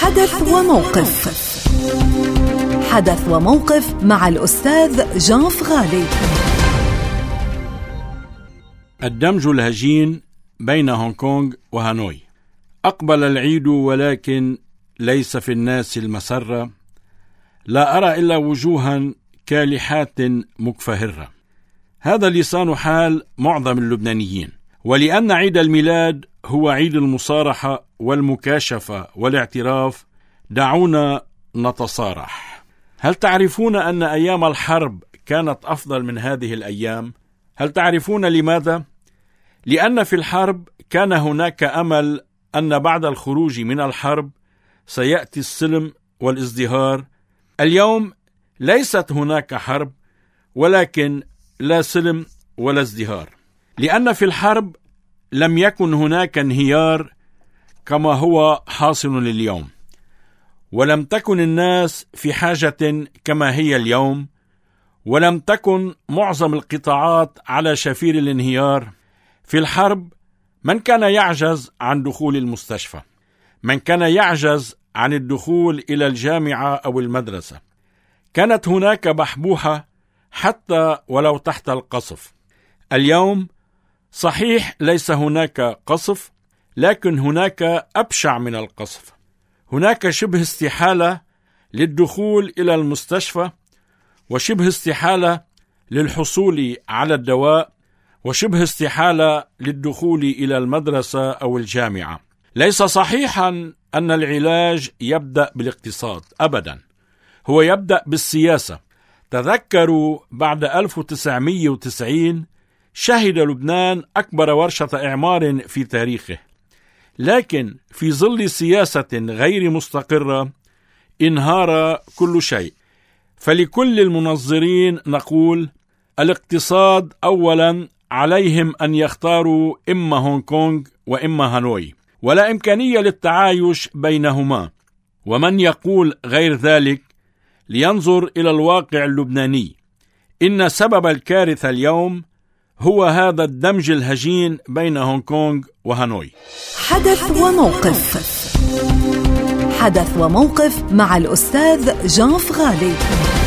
حدث وموقف. حدث وموقف مع الأستاذ جان فغالي. الدمج الهجين بين هونغ كونغ وهانوي. أقبل العيد ولكن ليس في الناس المسرة، لا أرى إلا وجوها كالحات مكفهرة. هذا لسان حال معظم اللبنانيين، ولأن عيد الميلاد هو عيد المصارحة والمكاشفة والاعتراف، دعونا نتصارح. هل تعرفون أن أيام الحرب كانت أفضل من هذه الأيام؟ هل تعرفون لماذا؟ لأن في الحرب كان هناك أمل أن بعد الخروج من الحرب سيأتي السلم والازدهار. اليوم ليست هناك حرب، ولكن لا سلم ولا ازدهار، لأن في الحرب لم يكن هناك انهيار كما هو حاصل اليوم، ولم تكن الناس في حاجة كما هي اليوم، ولم تكن معظم القطاعات على شفير الانهيار. في الحرب من كان يعجز عن دخول المستشفى، من كان يعجز عن الدخول إلى الجامعة أو المدرسة، كانت هناك بحبوحة حتى ولو تحت القصف. اليوم صحيح ليس هناك قصف، لكن هناك أبشع من القصف. هناك شبه استحالة للدخول إلى المستشفى، وشبه استحالة للحصول على الدواء، وشبه استحالة للدخول إلى المدرسة أو الجامعة. ليس صحيحا أن العلاج يبدأ بالاقتصاد أبدا، هو يبدأ بالسياسة. تذكروا بعد 1990 شهد لبنان أكبر ورشة إعمار في تاريخه، لكن في ظل سياسة غير مستقرة انهار كل شيء. فلكل المنظرين نقول: الاقتصاد أولا، عليهم أن يختاروا إما هونغ كونغ وإما هانوي، ولا إمكانية للتعايش بينهما. ومن يقول غير ذلك لينظر إلى الواقع اللبناني. إن سبب الكارثة اليوم هو هذا الدمج الهجين بين هونغ كونغ وهانوي. حدث وموقف. حدث وموقف مع الأستاذ جان فغالي.